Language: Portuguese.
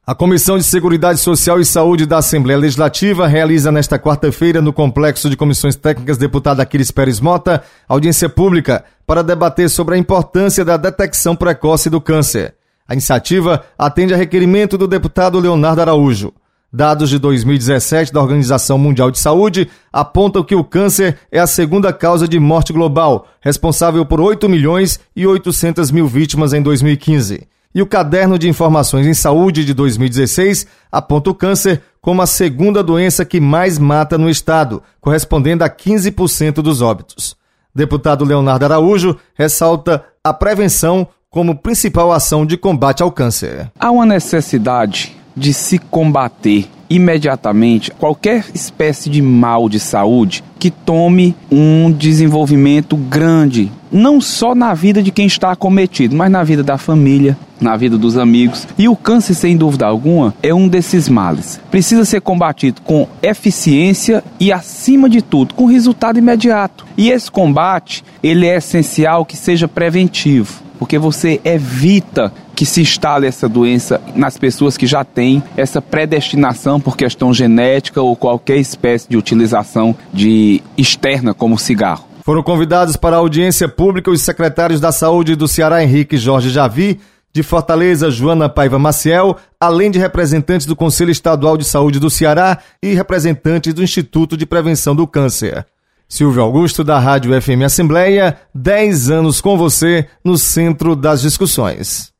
A Comissão de Seguridade Social e Saúde da Assembleia Legislativa realiza nesta quarta-feira, no Complexo de Comissões Técnicas deputado Aquiles Pérez Mota, audiência pública para debater sobre a importância da detecção precoce do câncer. A iniciativa atende a requerimento do deputado Leonardo Araújo. Dados de 2017 da Organização Mundial de Saúde apontam que o câncer é a segunda causa de morte global, responsável por 8.800.000 vítimas em 2015. E o Caderno de Informações em Saúde de 2016 aponta o câncer como a segunda doença que mais mata no estado, correspondendo a 15% dos óbitos. Deputado Leonardo Araújo ressalta a prevenção como principal ação de combate ao câncer. Há uma necessidade de se combater imediatamente qualquer espécie de mal de saúde que tome um desenvolvimento grande, não só na vida de quem está acometido, mas na vida da família, na vida dos amigos. E o câncer, sem dúvida alguma, é um desses males. Precisa ser combatido com eficiência e, acima de tudo, com resultado imediato. E esse combate, ele é essencial que seja preventivo, porque você evita que se instale essa doença nas pessoas que já têm essa predestinação por questão genética ou qualquer espécie de utilização de externa, como o cigarro. Foram convidados para a audiência pública os secretários da Saúde do Ceará, Henrique Jorge Javi, de Fortaleza, Joana Paiva Maciel, além de representantes do Conselho Estadual de Saúde do Ceará e representantes do Instituto de Prevenção do Câncer. Silvio Augusto, da Rádio FM Assembleia, 10 anos com você no centro das discussões.